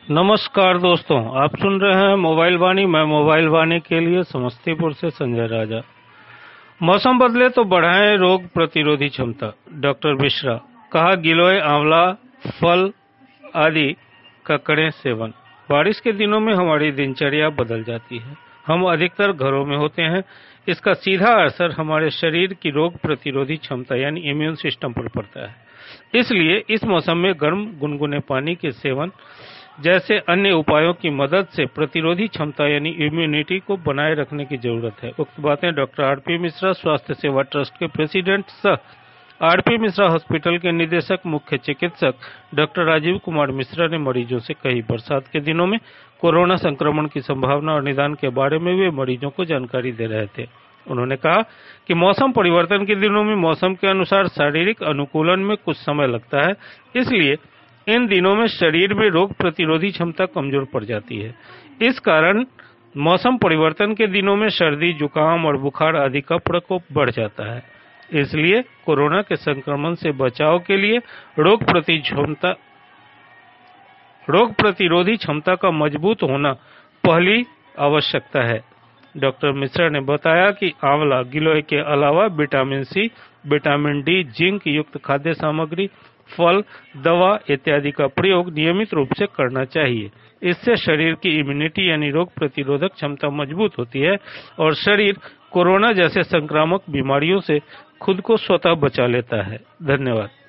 नमस्कार दोस्तों, आप सुन रहे हैं मोबाइल वाणी। मैं मोबाइल वाणी के लिए समस्तीपुर से संजय राजा। मौसम बदले तो बढ़ाएं रोग प्रतिरोधी क्षमता। डॉक्टर मिश्रा कहा, गिलोय, आंवला, फल आदि का करें सेवन। बारिश के दिनों में हमारी दिनचर्या बदल जाती है। हम अधिकतर घरों में होते हैं। इसका सीधा असर हमारे शरीर की रोग प्रतिरोधी क्षमता यानी इम्यून सिस्टम पर पड़ता है। इसलिए इस मौसम में गर्म गुनगुने पानी के सेवन जैसे अन्य उपायों की मदद से प्रतिरोधी क्षमता यानी इम्यूनिटी को बनाए रखने की जरूरत है। उक्त बातें डॉक्टर आरपी मिश्रा, स्वास्थ्य सेवा ट्रस्ट के प्रेसिडेंट सह आरपी मिश्रा हॉस्पिटल के निदेशक मुख्य चिकित्सक डॉक्टर राजीव कुमार मिश्रा ने मरीजों से कही। बरसात के दिनों में कोरोना संक्रमण की संभावना और निदान के बारे में वे मरीजों को जानकारी दे रहे थे। उन्होंने कहा कि मौसम परिवर्तन के दिनों में मौसम के अनुसार शारीरिक अनुकूलन में कुछ समय लगता है, इसलिए इन दिनों में शरीर में रोग प्रतिरोधी क्षमता कमजोर पड़ जाती है। इस कारण मौसम परिवर्तन के दिनों में सर्दी, जुकाम और बुखार आदि का प्रकोप बढ़ जाता है। इसलिए कोरोना के संक्रमण से बचाव के लिए रोग प्रतिरोधी क्षमता का मजबूत होना पहली आवश्यकता है। डॉक्टर मिश्रा ने बताया कि आंवला, गिलोय के अलावा vitamin C, vitamin D, zinc युक्त खाद्य सामग्री, फल, दवा इत्यादि का प्रयोग नियमित रूप से करना चाहिए। इससे शरीर की इम्यूनिटी यानी रोग प्रतिरोधक क्षमता मजबूत होती है और शरीर कोरोना जैसे संक्रामक बीमारियों से खुद को स्वतः बचा लेता है। धन्यवाद।